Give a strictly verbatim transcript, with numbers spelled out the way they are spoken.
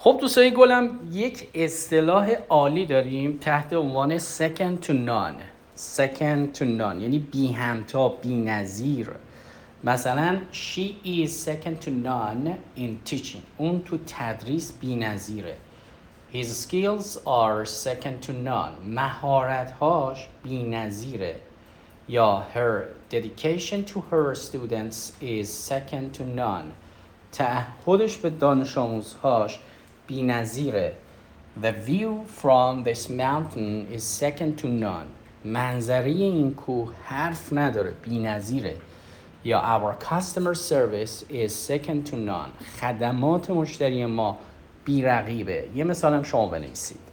خب دوستای گلم، یک اصطلاح عالی داریم تحت عنوان second to none. second to none یعنی بی همتا، بی نظیر. مثلا she is second to none in teaching. اون تو تدریس بی نظیره. His skills are second to none. مهارت‌هاش بی نظیره. یا her dedication to her students is second to none. تعهدش به دانش آموزهاش بی نظیره. The view from this mountain is second to none. منظره این کوه حرف نداره، بی نظیره. یا our customer service is second to none. خدمات مشتری ما بی رقیبه. یه مثالم شما بنویسید.